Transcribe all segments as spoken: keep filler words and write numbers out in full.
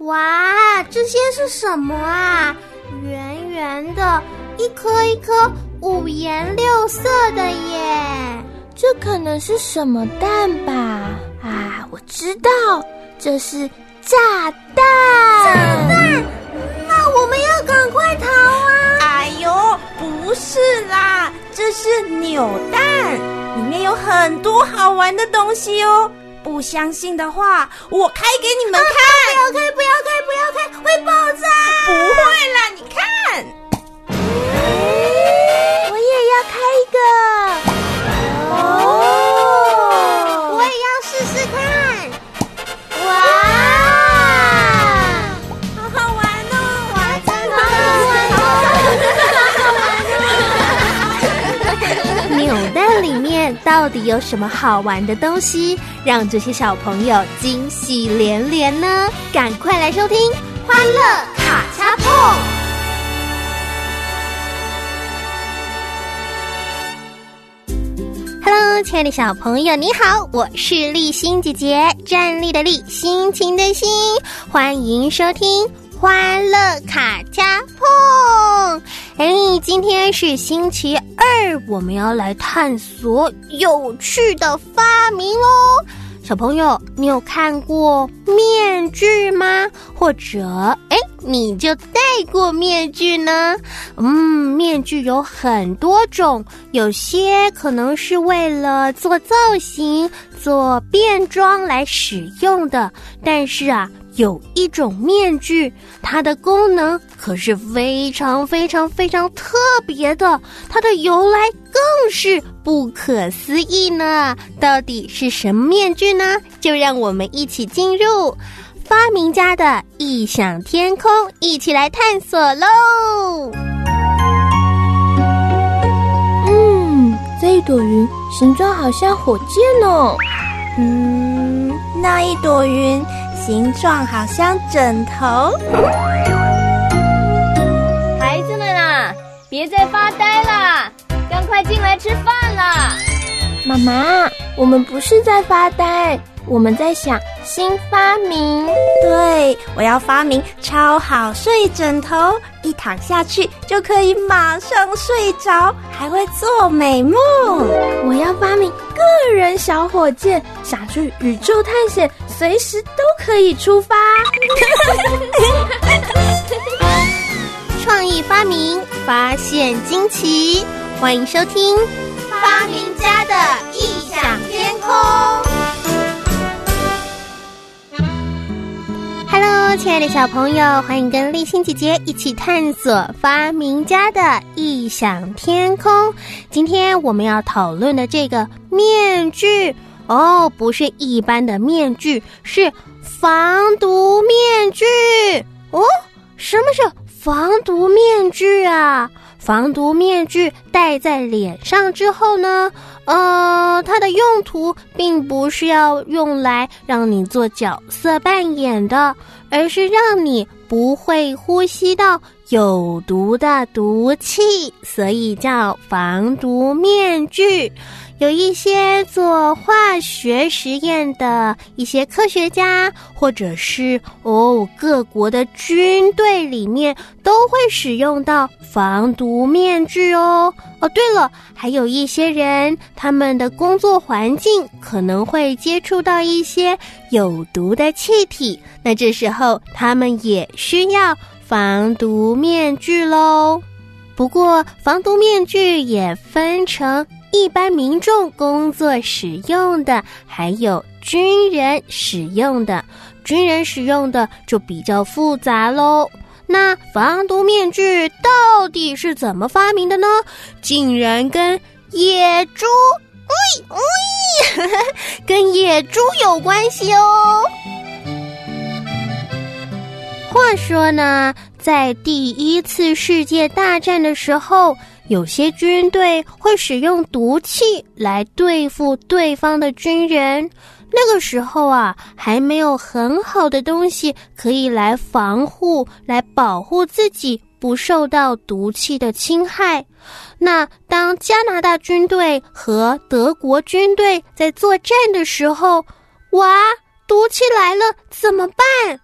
哇，这些是什么啊？圆圆的，一颗一颗五颜六色的耶！ 这可能是什么蛋吧？啊，我知道，这是炸弹！ 炸弹？那我们要赶快逃啊！ 哎呦，不是啦，这是扭蛋，里面有很多好玩的东西哦。不相信的话，我开给你们看。 啊、不要开，不要开，不要开，会爆炸！ 不会啦，你看。 我也要开一个。 哦，我也要试试看。哇， 好好玩哦！ 哇，真的好好玩哦！扭蛋里面到底有什么好玩的东西，让这些小朋友惊喜连连呢？赶快来收听《欢乐卡恰碰》。Hello， 亲爱的小朋友，你好，我是立新姐姐，站立的立，心情的心，欢迎收听欢乐卡恰碰。哎，今天是星期二，我们要来探索有趣的发明咯。小朋友，你有看过面具吗？或者，哎，你就戴过面具呢？嗯，面具有很多种，有些可能是为了做造型、做变装来使用的，但是啊，有一种面具，它的功能可是非常非常非常特别的，它的由来更是不可思议呢。到底是什么面具呢？就让我们一起进入发明家的异想天空，一起来探索喽。 嗯，这一朵云形状好像火箭哦。 嗯，那一朵云形状好像枕头。 孩子们啊，别再发呆啦，赶快进来吃饭啦！ 妈妈，我们不是在发呆，我们在想新发明。 对，我要发明超好睡枕头，一躺下去就可以马上睡着，还会做美梦。 我要发明个人小火箭，想去宇宙探险，随时都可以出发。 创意发明，发现惊奇，欢迎收听发明家的异想天空。Hello， 亲爱的小朋友，欢迎跟立新姐姐一起探索发明家的异想天空。今天我们要讨论的这个面具哦，不是一般的面具，是防毒面具哦。什么是防毒面具啊？防毒面具戴在脸上之后呢，呃，它的用途并不是要用来让你做角色扮演的，而是让你不会呼吸到有毒的毒气，所以叫防毒面具。有一些做化学实验的一些科学家，或者是哦各国的军队里面都会使用到防毒面具哦。哦，对了，还有一些人，他们的工作环境可能会接触到一些有毒的气体，那这时候他们也需要防毒面具咯。不过防毒面具也分成一般民众工作使用的，还有军人使用的。军人使用的就比较复杂咯。那防毒面具到底是怎么发明的呢？竟然跟野猪，喂喂，跟野猪有关系哦。话说呢，在第一次世界大战的时候，有些军队会使用毒气来对付对方的军人。那个时候啊，还没有很好的东西可以来防护、来保护自己不受到毒气的侵害。那当加拿大军队和德国军队在作战的时候，哇，毒气来了怎么办？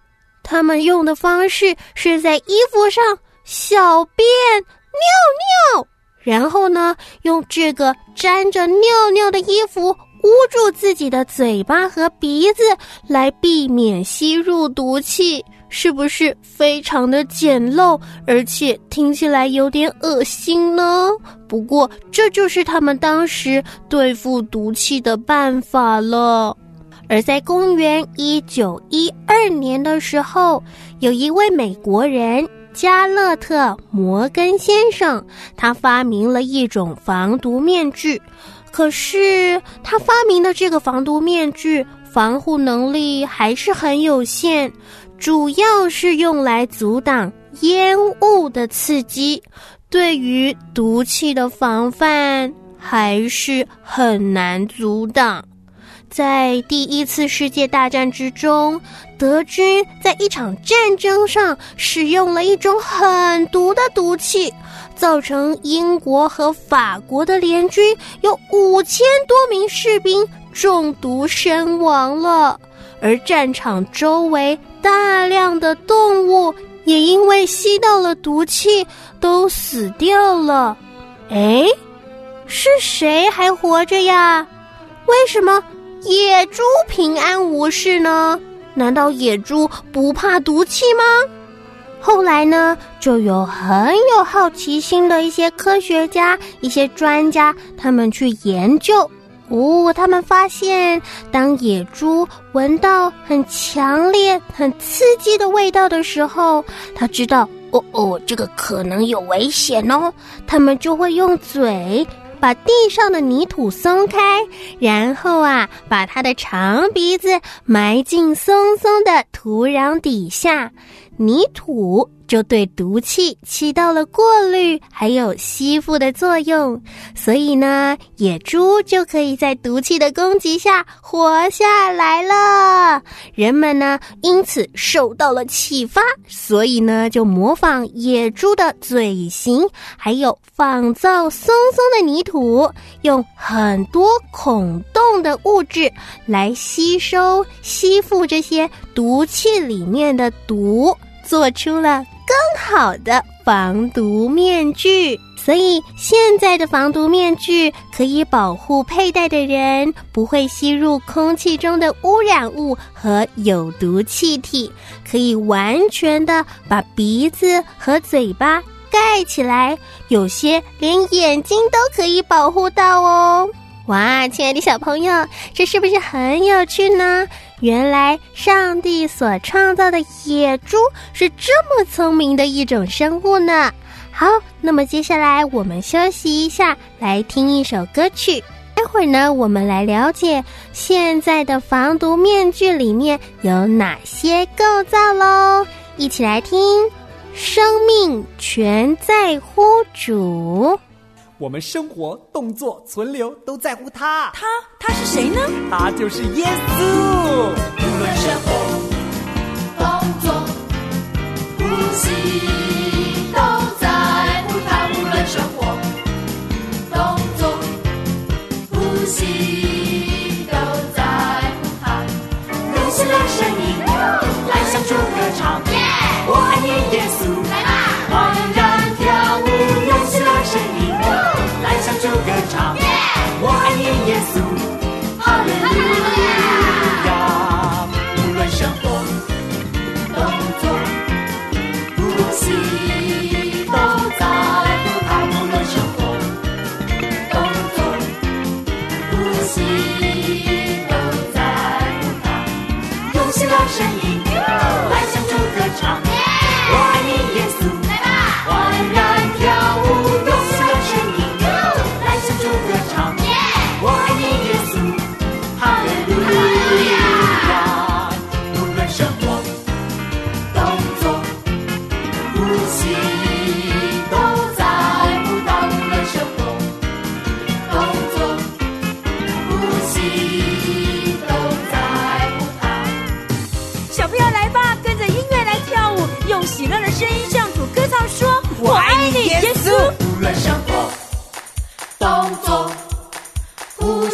他们用的方式是在衣服上小便尿尿，然后呢，用这个沾着尿尿的衣服捂住自己的嘴巴和鼻子，来避免吸入毒气。是不是非常的简陋，而且听起来有点恶心呢？不过这就是他们当时对付毒气的办法了。而在公元一九一二年的时候，有一位美国人加勒特·摩根先生，他发明了一种防毒面具。可是他发明的这个防毒面具防护能力还是很有限，主要是用来阻挡烟雾的刺激，对于毒气的防范还是很难阻挡。在第一次世界大战之中，德军在一场战争上使用了一种很毒的毒气，造成英国和法国的联军有五千多名士兵中毒身亡了，而战场周围大量的动物也因为吸到了毒气都死掉了。诶，是谁还活着呀？为什么野猪平安无事呢？难道野猪不怕毒气吗？后来呢，就有很有好奇心的一些科学家、一些专家，他们去研究。哦，他们发现，当野猪闻到很强烈、很刺激的味道的时候，他知道，哦哦，这个可能有危险哦。他们就会用嘴把地上的泥土松开，然后啊，把它的长鼻子埋进松松的土壤底下，泥土就对毒气起到了过滤还有吸附的作用，所以呢，野猪就可以在毒气的攻击下活下来了。人们呢，因此受到了启发，所以呢，就模仿野猪的嘴型，还有仿造松松的泥土，用很多孔洞的物质来吸收吸附这些毒气里面的毒，做出了更好的防毒面具。所以现在的防毒面具可以保护佩戴的人不会吸入空气中的污染物和有毒气体，可以完全的把鼻子和嘴巴盖起来，有些连眼睛都可以保护到哦。哇，亲爱的小朋友，这是不是很有趣呢？原来上帝所创造的野猪是这么聪明的一种生物呢。好，那么接下来我们休息一下，来听一首歌曲。待会儿呢，我们来了解现在的防毒面具里面有哪些构造咯。一起来听，生命全在乎主。 我们生活、动作、存留都在乎他。 他他是谁呢？ 他就是耶稣。 无论生活、动作、呼吸，都在乎他。无论生活、动作、呼吸，都在乎他。用心的声音来向主歌唱，我爱你，耶稣。来吧，欢然跳舞，用心的声音来向主歌唱，我爱你，耶稣，哈利路亚。无论生活、动作、呼吸，都在乎他。无论生活、动作、呼吸，都在乎他。用心的声音来向主歌唱，我爱你，耶稣。来吧，欢然跳舞，用心的声音来向主歌唱，我爱你，耶稣，哈利路亚。无论生活、动作、呼吸，都在乎他。无论生活、动作、呼吸，都在乎他。 小朋友来吧，跟着音乐来跳舞，用喜乐的声音向主歌唱说，我爱你，耶稣。 无论生活、动作、呼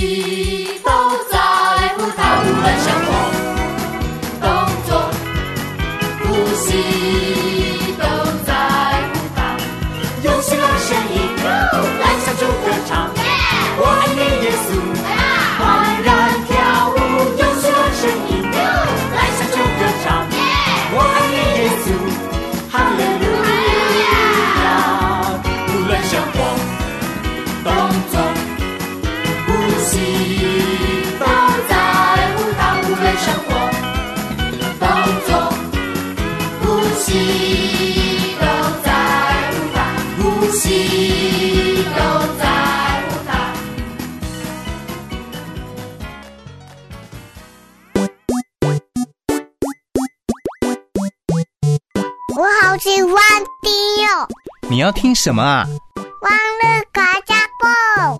吸，都在乎他。无论生活、动作、 吸都在乎他。用喜乐声音来向主歌唱，我爱你耶稣，欢然跳舞。用喜乐声音来向主歌唱，我爱你耶稣，哈利路亚。无论生活动作呼吸都在乎他。无论生活动作呼吸都在乎他。呼吸都在乎他。 我好喜欢听哦。 你要听什么啊？ 欢乐卡加蹦。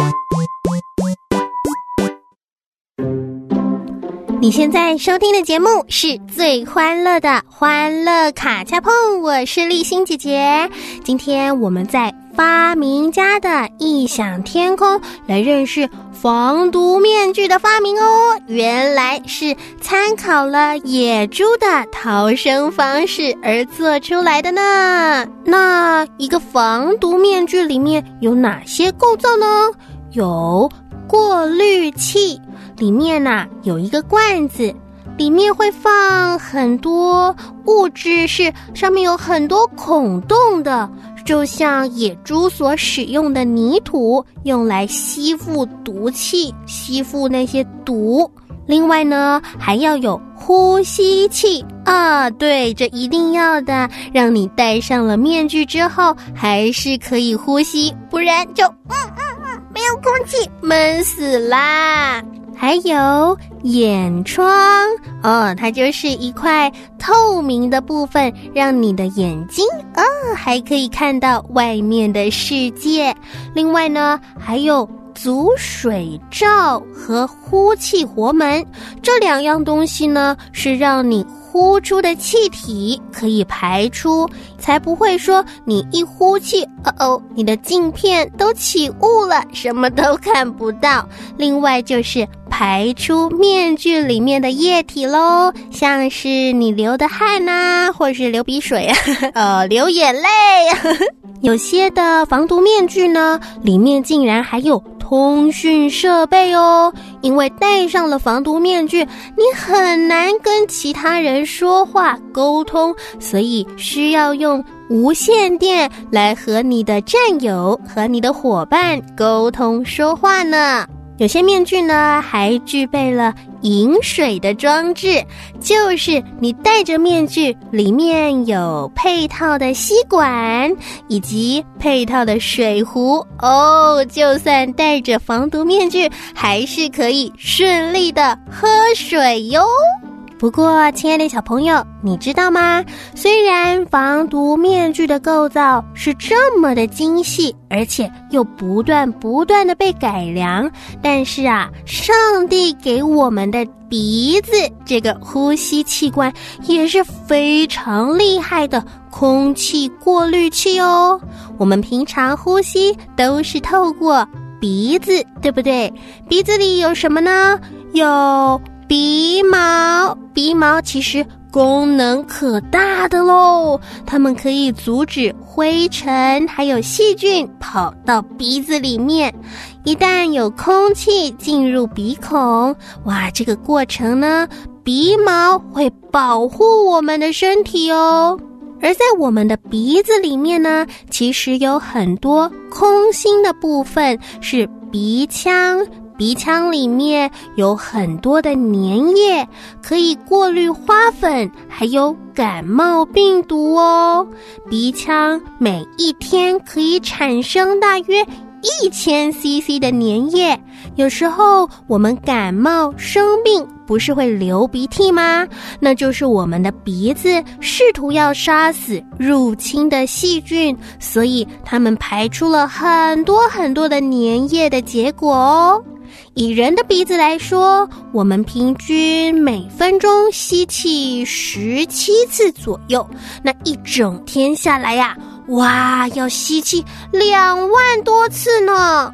你现在收听的节目是最欢乐的欢乐卡恰碰，我是丽欣姐姐。今天我们在发明家的异想天空来认识防毒面具的发明哦，原来是参考了野猪的逃生方式而做出来的呢。那一个防毒面具里面有哪些构造呢？有过滤器，里面啊有一个罐子，里面会放很多物质，是上面有很多孔洞的，就像野猪所使用的泥土，用来吸附毒气，吸附那些毒。另外呢，还要有呼吸器啊，对，这一定要的，让你戴上了面具之后还是可以呼吸，不然就嗯嗯嗯没有空气，闷死啦。还有眼窗哦，它就是一块透明的部分，让你的眼睛哦还可以看到外面的世界。另外呢，还有阻水罩和呼气活门，这两样东西呢，是让你呼出的气体可以排出，才不会说你一呼气，哦哦，你的镜片都起雾了，什么都看不到。另外就是排出面具里面的液体咯，像是你流的汗啊，或是流鼻水啊，呃，流眼泪。有些的防毒面具呢，里面竟然还有通讯设备哦，因为戴上了防毒面具，你很难跟其他人说话沟通，所以需要用无线电来和你的战友和你的伙伴沟通说话呢。有些面具呢还具备了饮水的装置，就是你戴着面具，里面有配套的吸管以及配套的水壶哦，就算戴着防毒面具，还是可以顺利的喝水哟。不过亲爱的小朋友，你知道吗？虽然防毒面具的构造是这么的精细，而且又不断不断的被改良，但是啊，上帝给我们的鼻子这个呼吸器官也是非常厉害的空气过滤器哦。我们平常呼吸都是透过鼻子，对不对？鼻子里有什么呢？有鼻毛，鼻毛其实功能可大的咯，它们可以阻止灰尘还有细菌跑到鼻子里面。一旦有空气进入鼻孔，哇，这个过程呢，鼻毛会保护我们的身体哦。而在我们的鼻子里面呢，其实有很多空心的部分，是鼻腔。鼻腔里面有很多的粘液，可以过滤花粉还有感冒病毒哦。鼻腔每一天可以产生大约一千 C C 的粘液，有时候我们感冒生病不是会流鼻涕吗？那就是我们的鼻子试图要杀死入侵的细菌，所以它们排出了很多很多的粘液的结果哦。以人的鼻子来说，我们平均每分钟吸气十七次左右，那一整天下来呀、啊，哇，要吸气两万多次呢。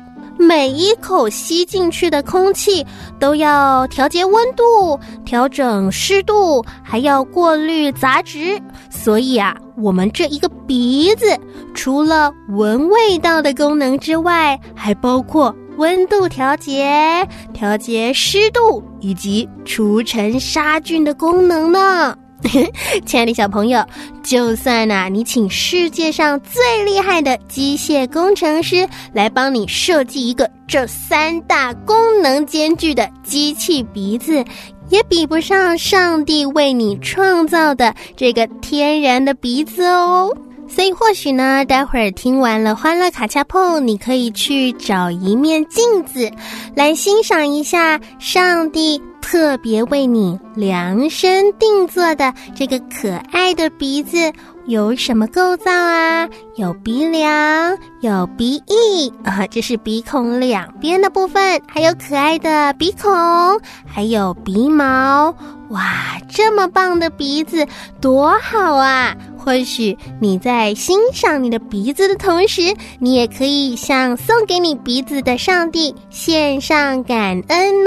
每一口吸进去的空气都要调节温度、调整湿度，还要过滤杂质。所以啊，我们这一个鼻子除了闻味道的功能之外，还包括温度调节、调节湿度以及除尘杀菌的功能呢。亲爱的小朋友，就算啊，你请世界上最厉害的机械工程师来帮你设计一个这三大功能兼具的机器鼻子，也比不上上帝为你创造的这个天然的鼻子哦。所以或许呢，待会儿听完了欢乐卡恰碰，你可以去找一面镜子来欣赏一下上帝特别为你量身定做的这个可爱的鼻子有什么构造啊？有鼻梁，有鼻翼啊，这是鼻孔两边的部分，还有可爱的鼻孔，还有鼻毛。哇，这么棒的鼻子多好啊！或许你在欣赏你的鼻子的同时，你也可以向送给你鼻子的上帝献上感恩哦。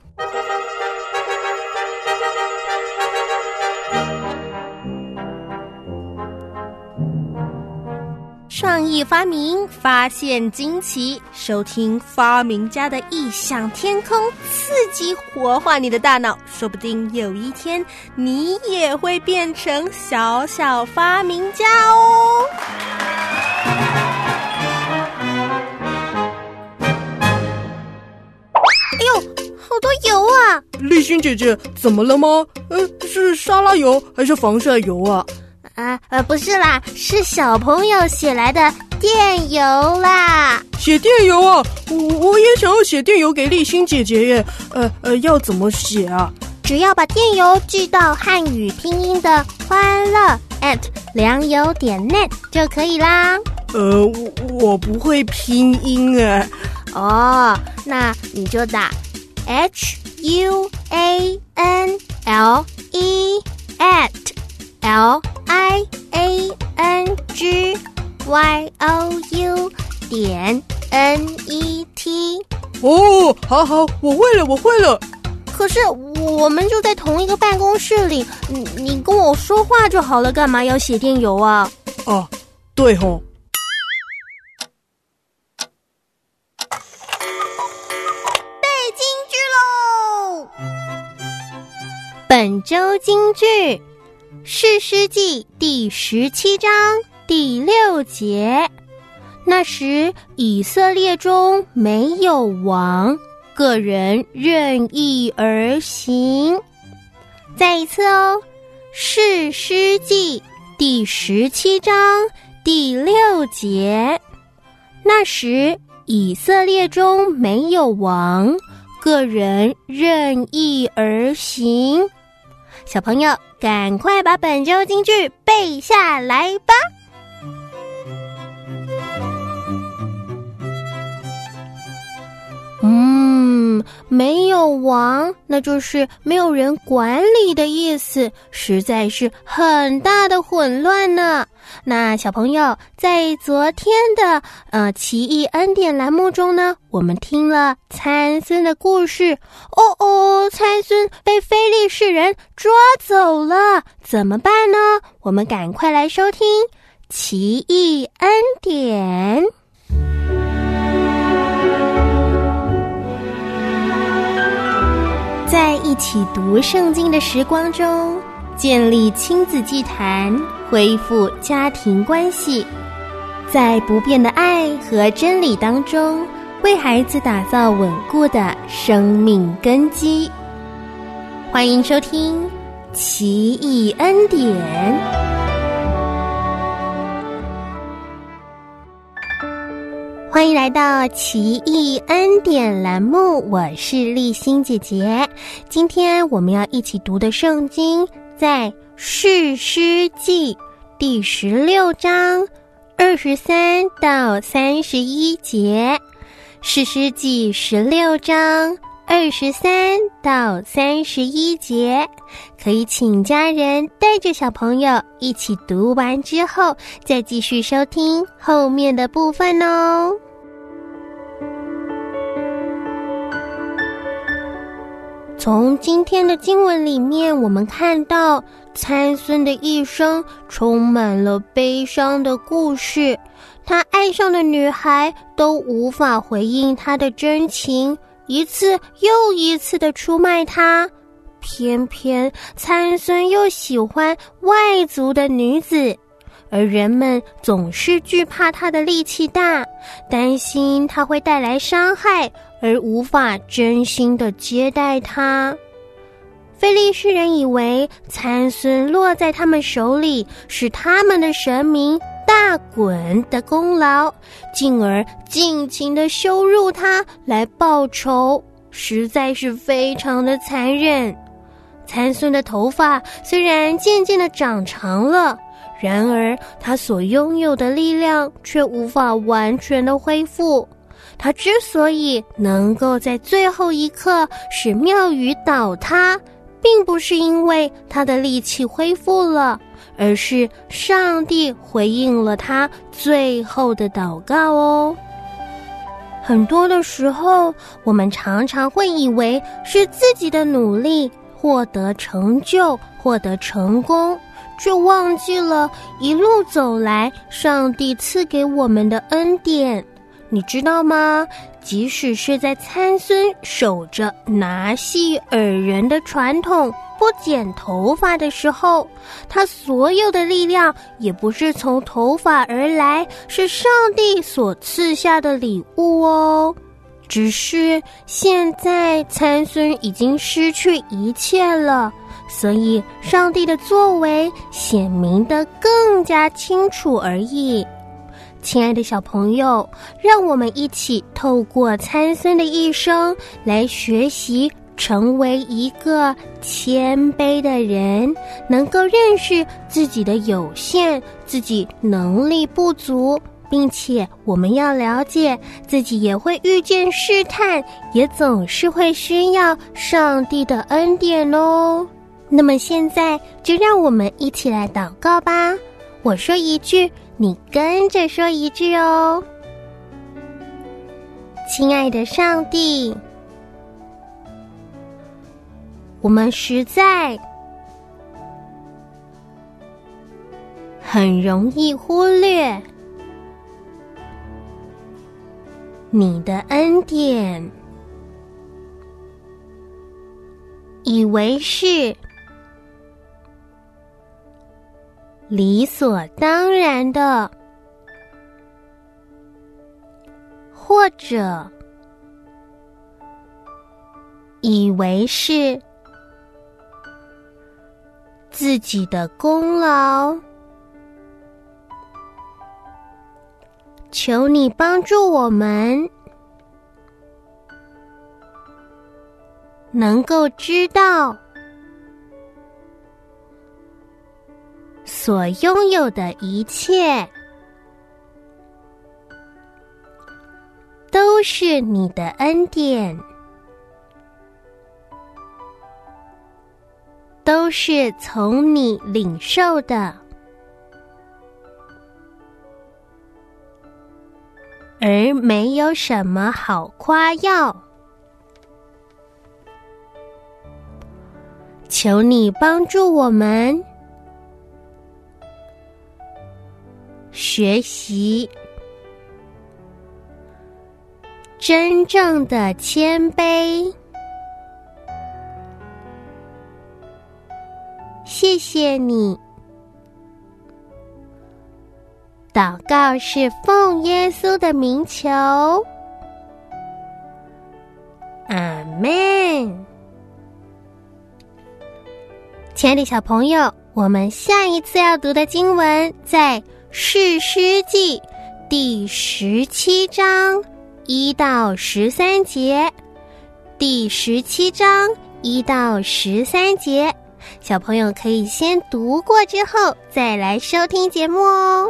创意发明，发现惊奇，收听发明家的异想天空，刺激活化你的大脑，说不定有一天你也会变成小小发明家哦。哎呦，好多油啊！ 立新姐姐，怎么了吗？呃，是沙拉油还是防晒油啊？ 啊呃，不是啦，是小朋友写来的电邮啦。 写电邮啊？我我也想要写电邮给立新姐姐耶。呃呃，要怎么写啊？ 只要把电邮寄到汉语拼音的欢乐 at 良友点 net 就可以啦。 呃，我我不会拼音哎。 哦，那你就打 H U A N L E at L I A N G Y O U 点 N E T。 哦，好好，我会了，我会了。 可是我们就在同一个办公室里，你你跟我说话就好了，干嘛要写电邮啊？ 啊，对吼。 背金句喽！本周金句，士师记第十七章第六节。那时以色列中没有王，个人任意而行。再一次哦，士师记第十七章第六节。那时以色列中没有王，个人任意而行。小朋友，赶快把本周金句背下来吧。嗯，没有王，那就是没有人管理的意思，实在是很大的混乱呢。那小朋友，在昨天的呃奇异恩典栏目中呢，我们听了参孙的故事。哦哦，参孙被非利士人抓走了，怎么办呢？我们赶快来收听奇异恩典。在一起读圣经的时光中，建立亲子祭坛，恢复家庭关系，在不变的爱和真理当中，为孩子打造稳固的生命根基。欢迎收听奇异恩典。欢迎来到奇异恩典栏目，我是丽欣姐姐。今天我们要一起读的圣经在士师记第十六章二十三到三十一节。士师记十六章二十三到三十一节，可以请家人带着小朋友一起读完之后，再继续收听后面的部分哦。 从今天的经文里面，我们看到参孙的一生充满了悲伤的故事，他爱上的女孩都无法回应他的真情，一次又一次的出卖他。偏偏参孙又喜欢外族的女子，而人们总是惧怕他的力气大，担心他会带来伤害，而无法真心的接待他。非利士人以为参孙落在他们手里是他们的神明大衮的功劳，进而尽情的羞辱他来报仇，实在是非常的残忍。参孙的头发虽然渐渐的长长了，然而他所拥有的力量却无法完全的恢复。他之所以能够在最后一刻使庙宇倒塌，并不是因为他的力气恢复了，而是上帝回应了他最后的祷告哦。很多的时候，我们常常会以为是自己的努力获得成就，获得成功，却忘记了一路走来上帝赐给我们的恩典。你知道吗？即使是在参孙守着拿细耳人的传统，不剪头发的时候，他所有的力量也不是从头发而来，是上帝所赐下的礼物哦。只是现在参孙已经失去一切了，所以上帝的作为显明得更加清楚而已。亲爱的小朋友，让我们一起透过参孙的一生来学习成为一个谦卑的人，能够认识自己的有限，自己能力不足，并且我们要了解自己也会遇见试探，也总是会需要上帝的恩典哦。那么现在就让我们一起来祷告吧。我说一句，你跟着说一句哦。亲爱的上帝，我们实在很容易忽略你的恩典，以为是理所当然的，或者以为是自己的功劳。求你帮助我们能够知道所拥有的一切都是你的恩典，都是从你领受的，而没有什么好夸耀。求你帮助我们学习真正的谦卑。谢谢你。祷告是奉耶稣的名求，阿们。亲爱的小朋友，我们下一次要读的经文在士师记第十七章一到十三节，第十七章一到十三节，小朋友可以先读过之后再来收听节目哦。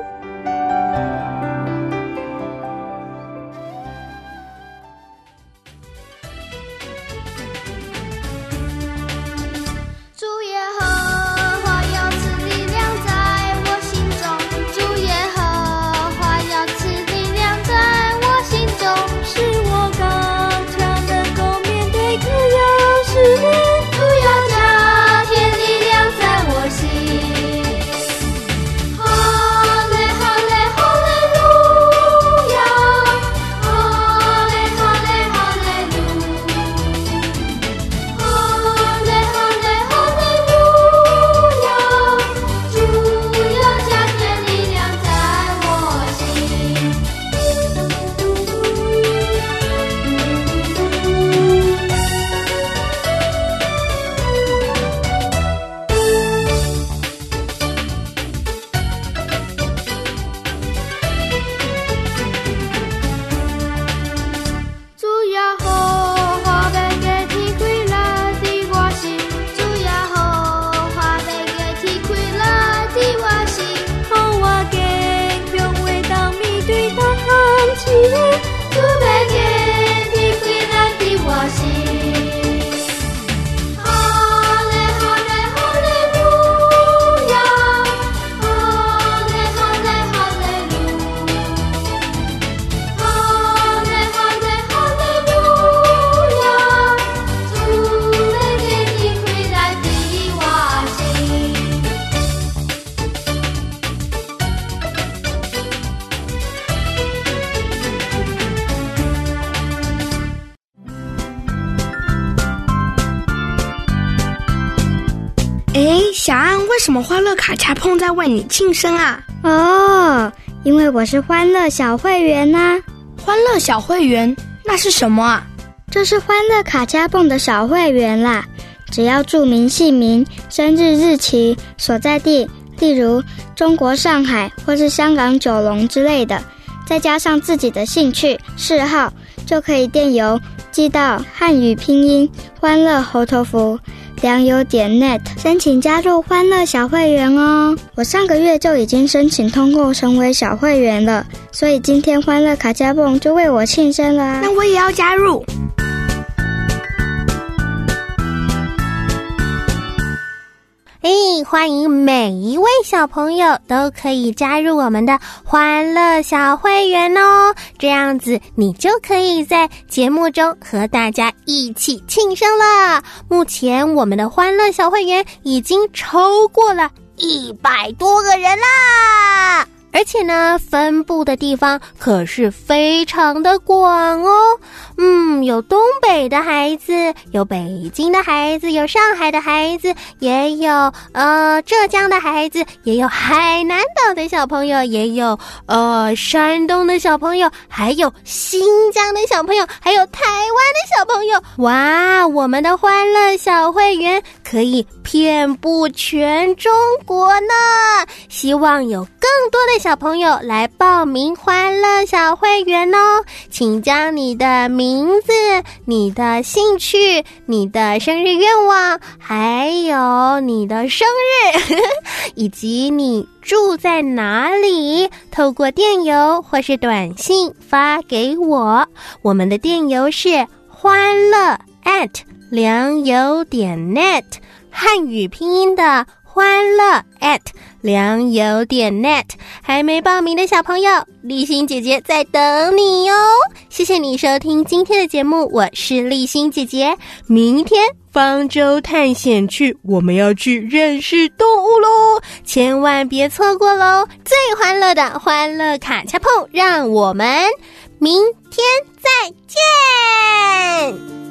主耶和华要赐力量在我心中，主耶和华要赐力量在我心中，使我刚强能够面对各样试炼。 什么欢乐卡恰碰在为你庆生啊？ 哦，因为我是欢乐小会员啊。 欢乐小会员那是什么啊？ 这是欢乐卡恰碰的小会员啦，只要注明姓名、生日日期、所在地，例如中国上海或是香港九龙之类的，再加上自己的兴趣嗜好，就可以电邮寄到汉语拼音欢乐猴头符良友点 net 申请加入欢乐小会员哦。我上个月就已经申请通过成为小会员了，所以今天欢乐卡恰蹦就为我庆生啦。 那我也要加入。 哎，欢迎每一位小朋友都可以加入我们的欢乐小会员哦，这样子你就可以在节目中和大家一起庆生了。目前我们的欢乐小会员已经超过了一百多个人啦，而且呢，分布的地方可是非常的广哦。嗯，有东北的孩子，有北京的孩子，有上海的孩子，也有呃浙江的孩子，也有海南岛的小朋友，也有呃山东的小朋友，还有新疆的小朋友，还有台湾的小朋友。哇，我们的欢乐小会员可以遍布全中国呢！希望有更多的小朋友来报名欢乐小会员哦，请将你的名字、你的兴趣、你的生日愿望，还有你的生日以及你住在哪里，透过电邮或是短信发给我。我们的电邮是欢乐 at 良友点 net， 汉语拼音的欢乐 at 良友点 net。 还没报名的小朋友，立新姐姐在等你哦。谢谢你收听今天的节目，我是立新姐姐。明天方舟探险去，我们要去认识动物咯，千万别错过咯。最欢乐的欢乐卡恰碰，让我们明天再见。